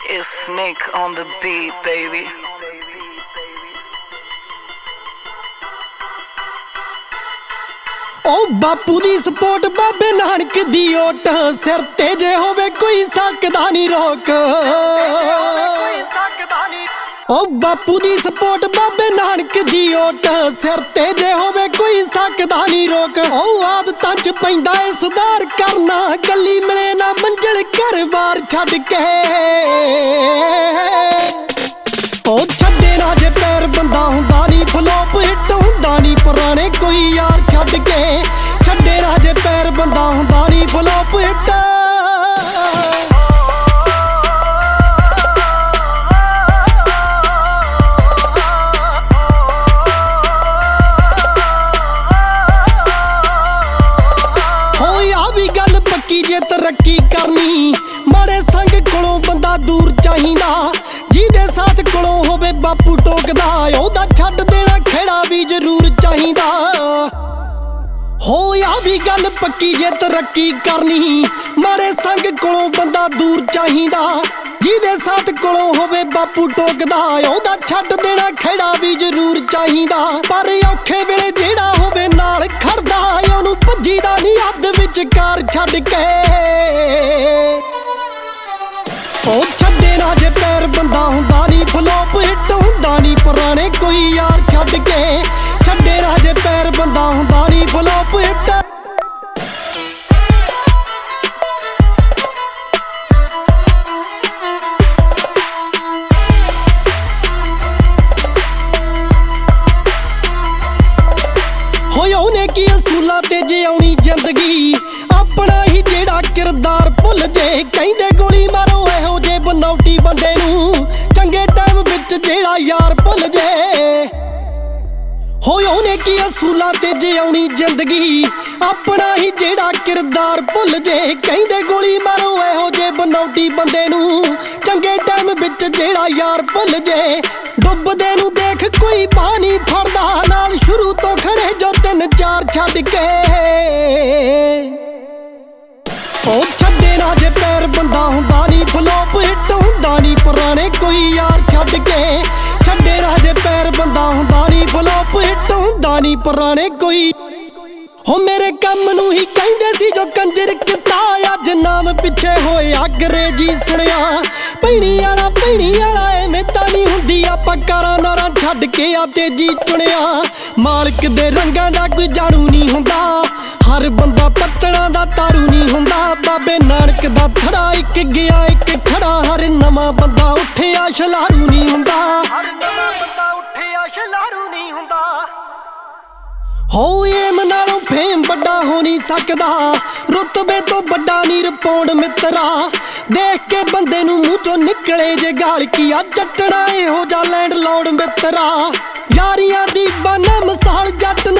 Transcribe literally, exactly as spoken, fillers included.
It's Snake on the beat, baby. ओ बापू दी सपोर्ट बाबे नानक दी ओट सिर ते जे होवे कोई सकदा नहीं रोक। ओ बापू दी सपोर्ट बाबे नानक दी ओट सिर ते जे होवे कोई सकदा नहीं रोक। ओ आदतां च पैंदा ए सुधार करना गली मिले ना मंजिल घर बार छड्ड के। ओ छड्डे ना जे पैर बंदा हुंदा नहीं फ्लॉप हिट हुंदा नहीं पुराने कोई यार छड्ड के। छड्डे ना जे पैर बंदा हुंदा नहीं फ्लॉप हिट। जे तरक्की करनी माड़े संग कोलों बंदा दूर चाहिदा। जिहदे साथ कोलों होवे बापू टोकदा ओहदा छड्ड देना खेड़ा भी जरूर चाहिदा। होया भी गल पक्की जे तरक्की करनी माड़े संग कोलों बंदा दूर चाहिदा। जिहदे साथ कोलों होवे बापू टोकदा ओहदा छड्ड देना खेड़ा भी जरूर चाहिदा। पर औखे वेले जेड़ा होवे नाल खड़दा ओहनूं भज्जीदा नहीं हद विचकार छड्ड के। ओ छड्डे ना जे पैर बंदा हुंदा नहीं फ्लॉप हिट हुंदा नहीं पुराने कोई यार छड्ड के। छड्डे ना जे पैर बंदा हुंदा नहीं फ्लॉप हिट। होया उन्हें की असूलां ते जे आउणी जिंदगी अपना ही जेड़ा किरदार भुल जे। कहिंदे गोली मारो इहो जे बनौटी बंदे नूं चंगे टाइम विच जेड़ा यार भुल जे। होया उन्हें की असूलां ते जे आउणी जिंदगी अपना ही जेड़ा किरदार भुल जे। कहिंदे गोली मारो इहो जे बनौटी बंदे नूं चंगे टाइम विच जेड़ा यार भुल जे। डुबदे नूं देख कोई बाह नहीं फड़दा नाल शुरू तो खड़े जो तीन चार छड्ड के। ओ छड्डे ना जे पैर बंदा हुंदा नहीं फ्लॉप हिट हुंदा नहीं पुराने कोई यार छड्ड के। छड्डे ना जे पैर बंदा हुंदा नहीं फ्लॉप हिट हुंदा नहीं पुराने कोई। हो मेरे कम नूं ही कहिंदे सी जो कंजर किता अज नाम पिछे होए अंग्रेजी सुनिया। भैणी आला भैणी आला एवें तां नहीं हुंदी आपां कारां नारां छड्ड के आ तेजी चुनिया। मालक दे रंगां दा कोई जाणू नहीं हुंदा हर बंदा पत्तणां दा तारू नहीं हुंदा। बाबे नानक दा थड़ा इक गया इक खड़ा हर नवां बंदा उठिया छलारू नहीं हुंदा। हर नवां बंदा उठिया छलारू नहीं हुंदा। हो एम नालों फेम बड़ा हो नहीं सकदा रुतबे तो बड़ा नी रिपोर्ट मित्रा। देख के बंदे नूं मूंह चों निकले जे गाल की आ जटड़ा इहो जा लैंड लॉर्ड मित्रा। यारियां दी बाना मिसाल जट